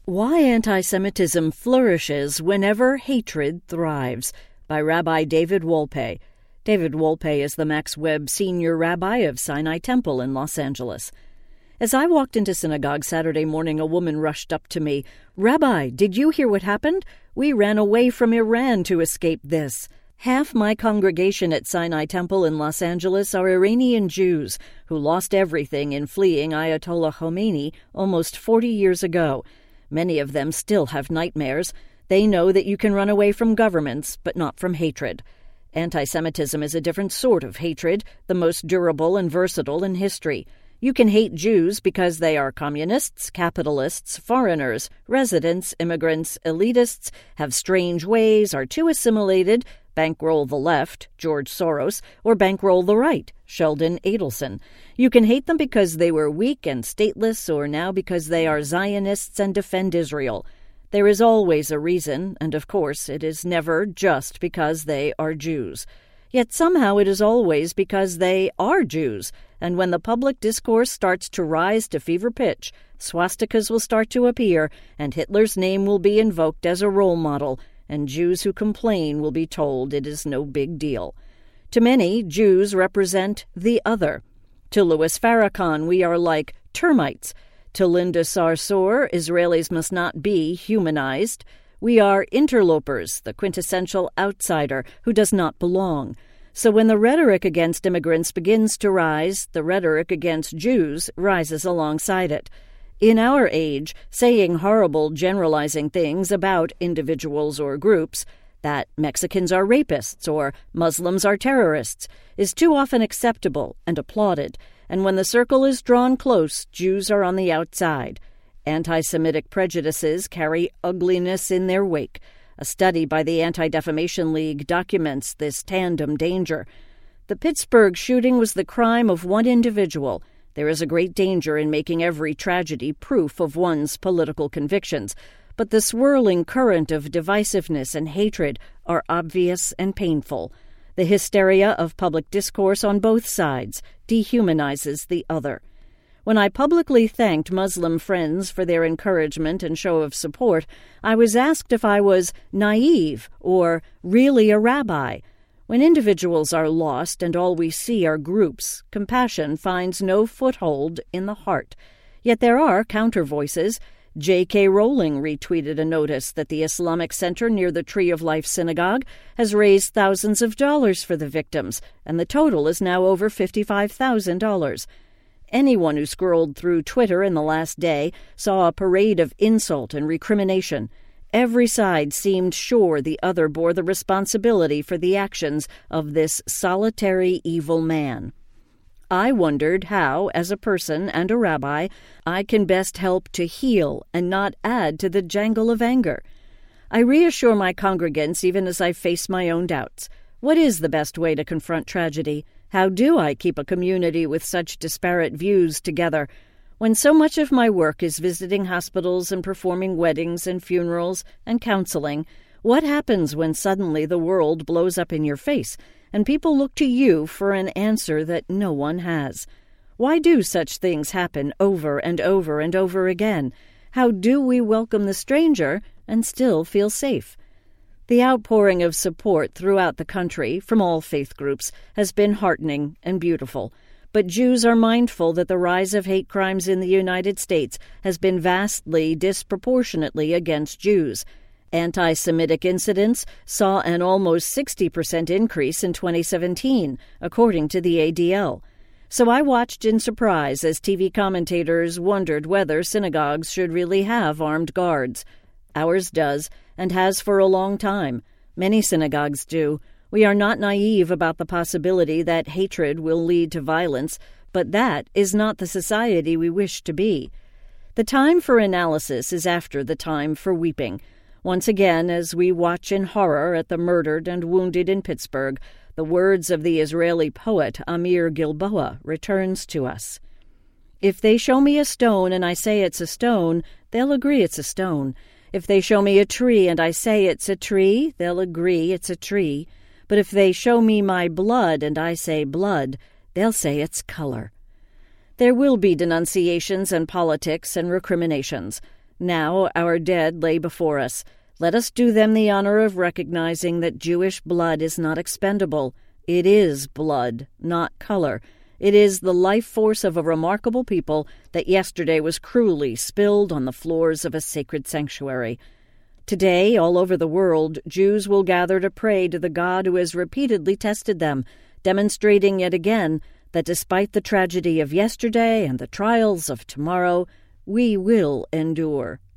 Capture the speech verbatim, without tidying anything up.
Why Anti-Semitism Flourishes Whenever Hatred Thrives, by Rabbi David Wolpe. David Wolpe is the Max Webb Senior Rabbi of Sinai Temple in Los Angeles. As I walked into synagogue Saturday morning, a woman rushed up to me. "Rabbi, did you hear what happened? We ran away from Iran to escape this." Half my congregation at Sinai Temple in Los Angeles are Iranian Jews who lost everything in fleeing Ayatollah Khomeini almost forty years ago. Many of them still have nightmares. They know that you can run away from governments, but not from hatred. Anti-Semitism is a different sort of hatred, the most durable and versatile in history. You can hate Jews because they are communists, capitalists, foreigners, residents, immigrants, elitists, have strange ways, are too assimilated, bankroll the left, George Soros, or bankroll the right, Sheldon Adelson. You can hate them because they were weak and stateless, or now because they are Zionists and defend Israel. There is always a reason, and of course it is never just because they are Jews. Yet somehow it is always because they are Jews, and when the public discourse starts to rise to fever pitch, swastikas will start to appear, and Hitler's name will be invoked as a role model, and Jews who complain will be told it is no big deal. To many, Jews represent the other. To Louis Farrakhan, we are like termites. To Linda Sarsour, Israelis must not be humanized. We are interlopers, the quintessential outsider who does not belong. So when the rhetoric against immigrants begins to rise, the rhetoric against Jews rises alongside it. In our age, saying horrible, generalizing things about individuals or groups, that Mexicans are rapists or Muslims are terrorists, is too often acceptable and applauded, and when the circle is drawn close, Jews are on the outside. Anti-Semitic prejudices carry ugliness in their wake. A study by the Anti-Defamation League documents this tandem danger. The Pittsburgh shooting was the crime of one individual. There is a great danger in making every tragedy proof of one's political convictions, but the swirling current of divisiveness and hatred are obvious and painful. The hysteria of public discourse on both sides dehumanizes the other. When I publicly thanked Muslim friends for their encouragement and show of support, I was asked if I was naive or really a rabbi. When individuals are lost and all we see are groups, compassion finds no foothold in the heart. Yet there are counter-voices. J K Rowling retweeted a notice that the Islamic Center near the Tree of Life Synagogue has raised thousands of dollars for the victims, and the total is now over fifty-five thousand dollars. Anyone who scrolled through Twitter in the last day saw a parade of insult and recrimination. Every side seemed sure the other bore the responsibility for the actions of this solitary evil man. I wondered how, as a person and a rabbi, I can best help to heal and not add to the jangle of anger. I reassure my congregants even as I face my own doubts. What is the best way to confront tragedy? How do I keep a community with such disparate views together? When so much of my work is visiting hospitals and performing weddings and funerals and counseling, what happens when suddenly the world blows up in your face and people look to you for an answer that no one has? Why do such things happen over and over and over again? How do we welcome the stranger and still feel safe? The outpouring of support throughout the country from all faith groups has been heartening and beautiful. But Jews are mindful that the rise of hate crimes in the United States has been vastly disproportionately against Jews. Anti-Semitic incidents saw an almost sixty percent increase in twenty seventeen, according to the A D L. So I watched in surprise as T V commentators wondered whether synagogues should really have armed guards. Ours does, and has for a long time. Many synagogues do. We are not naive about the possibility that hatred will lead to violence, but that is not the society we wish to be. The time for analysis is after the time for weeping. Once again, as we watch in horror at the murdered and wounded in Pittsburgh, the words of the Israeli poet Amir Gilboa returns to us. If they show me a stone and I say it's a stone, they'll agree it's a stone. If they show me a tree and I say it's a tree, they'll agree it's a tree. But if they show me my blood and I say blood, they'll say it's color. There will be denunciations and politics and recriminations. Now our dead lay before us. Let us do them the honor of recognizing that Jewish blood is not expendable. It is blood, not color. It is the life force of a remarkable people that yesterday was cruelly spilled on the floors of a sacred sanctuary. Today, all over the world, Jews will gather to pray to the God who has repeatedly tested them, demonstrating yet again that despite the tragedy of yesterday and the trials of tomorrow, we will endure.